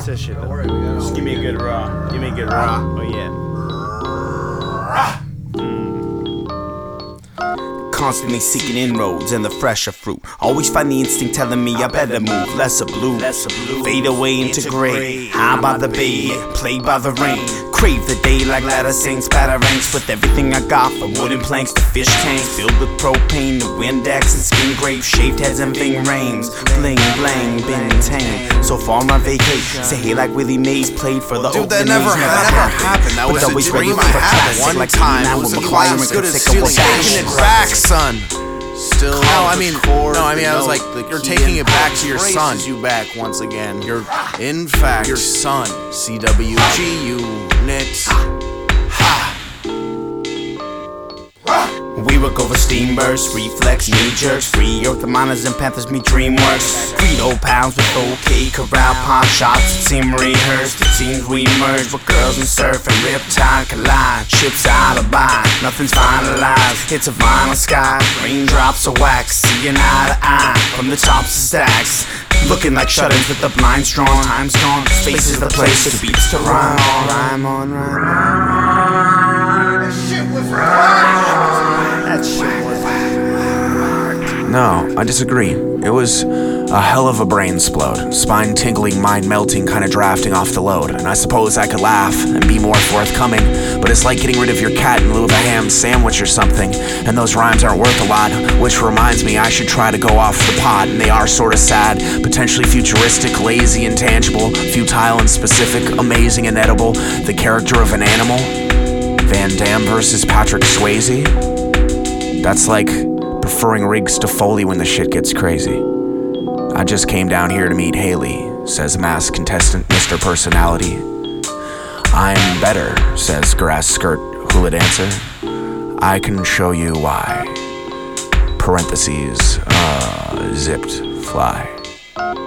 That's that shit though. Just give me a good raw. Give me a good raw. Oh yeah. Constantly seeking inroads and the fresher fruit. Always find the instinct telling me I better move. Lesser blue, fade away into gray. High by the bay, played by the rain. Crave the day like ladder saints, batarangs. With everything I got, from wooden planks to fish tanks. Filled with propane, the Windex and skin grapes. Shaved heads and ving rings. Bling blang, been tame. So far on my vacation, say hey like Willie Mays played for the Dude, that never happened. That was a dream I had one time. It was a class good as you're taking it back, son. Still, I was like, you're taking it back to your son. You back once again. You're, in fact, your son. CWG unit. We work over steam bursts, reflex, knee jerks. Free orthomonas and panthers meet dreamworks. Greedo pounds with OK corral pop shots. It seems rehearsed, it seems we merge. With girls and surf and riptide collide. Ships out of buy, nothing's finalized. It's a vinyl sky, raindrops of wax. Seeing eye to eye from the tops of stacks. Looking like shut-ins with the blinds drawn. Time's gone, space is the place. It beats to rhyme on, rhyme on, rhyme on. That shit was right. No, I disagree. It was a hell of a brain splode. Spine tingling, mind melting, kinda drafting off the load. And I suppose I could laugh and be more forthcoming, but it's like getting rid of your cat in lieu of a ham sandwich or something. And those rhymes aren't worth a lot, which reminds me I should try to go off the pot. And they are sorta sad, potentially futuristic, lazy, intangible, futile and specific, amazing and edible. The character of an animal. Van Damme versus Patrick Swayze. That's like preferring Riggs to Foley when the shit gets crazy. I just came down here to meet Haley, says masked contestant Mr. Personality. I'm better, says grass skirt hula dancer. I can show you why. Parentheses, zipped fly.